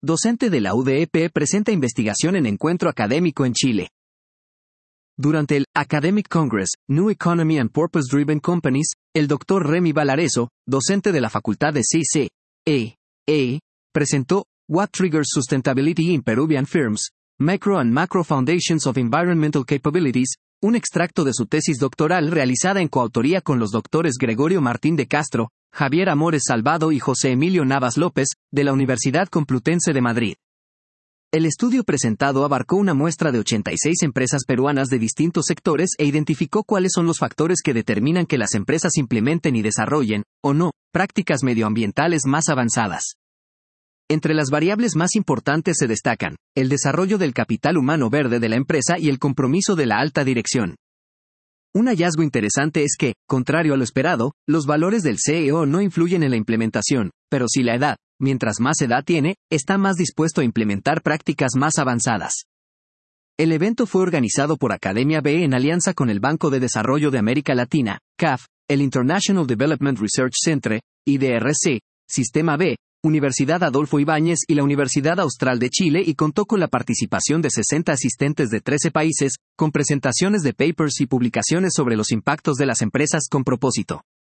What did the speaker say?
docente de la UDEP, presenta investigación en encuentro académico en Chile. Durante el Academic Congress, New Economy and Purpose-Driven Companies, el Dr. Remy Valareso, docente de la Facultad de CCEE, presentó What Triggers Sustainability in Peruvian Firms, Micro and Macro Foundations of Environmental Capabilities, un extracto de su tesis doctoral realizada en coautoría con los doctores Gregorio Martín de Castro, Javier Amores Salvado y José Emilio Navas López, de la Universidad Complutense de Madrid. El estudio presentado abarcó una muestra de 86 empresas peruanas de distintos sectores e identificó cuáles son los factores que determinan que las empresas implementen y desarrollen, o no, prácticas medioambientales más avanzadas. Entre las variables más importantes se destacan el desarrollo del capital humano verde de la empresa y el compromiso de la alta dirección. Un hallazgo interesante es que, contrario a lo esperado, los valores del CEO no influyen en la implementación, pero sí la edad. Mientras más edad tiene, está más dispuesto a implementar prácticas más avanzadas. El evento fue organizado por Academia B en alianza con el Banco de Desarrollo de América Latina, CAF, el International Development Research Centre, IDRC, Sistema B, Universidad Adolfo Ibáñez y la Universidad Austral de Chile y contó con la participación de 60 asistentes de 13 países, con presentaciones de papers y publicaciones sobre los impactos de las empresas con propósito.